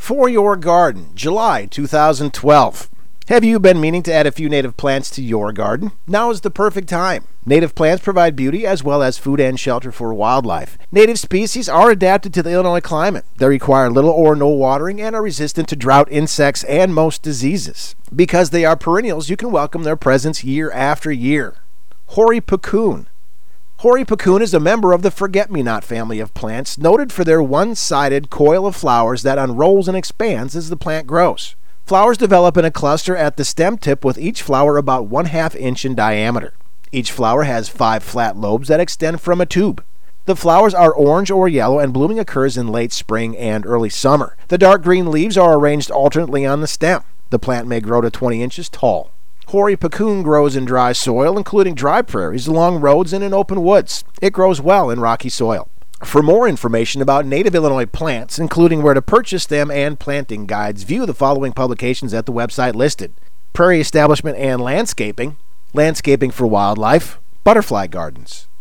For Your Garden, July 2012. Have you been meaning to add a few native plants to your garden? Now is the perfect time. Native plants provide beauty as well as food and shelter for wildlife. Native species are adapted to the Illinois climate. They require little or no watering and are resistant to drought, insects, and most diseases. Because they are perennials, you can welcome their presence year after year. Hoary Puccoon. Hoary Puccoon is a member of the forget-me-not family of plants, noted for their one-sided coil of flowers that unrolls and expands as the plant grows. Flowers develop in a cluster at the stem tip, with each flower about 1/2 inch in diameter. Each flower has 5 flat lobes that extend from a tube. The flowers are orange or yellow, and blooming occurs in late spring and early summer. The dark green leaves are arranged alternately on the stem. The plant may grow to 20 inches tall. Hoary Puccoon grows in dry soil, including dry prairies, along roads, and in open woods. It grows well in rocky soil. For more information about native Illinois plants, including where to purchase them and planting guides, view the following publications at the website listed: Prairie Establishment and Landscaping, Landscaping for Wildlife, Butterfly Gardens.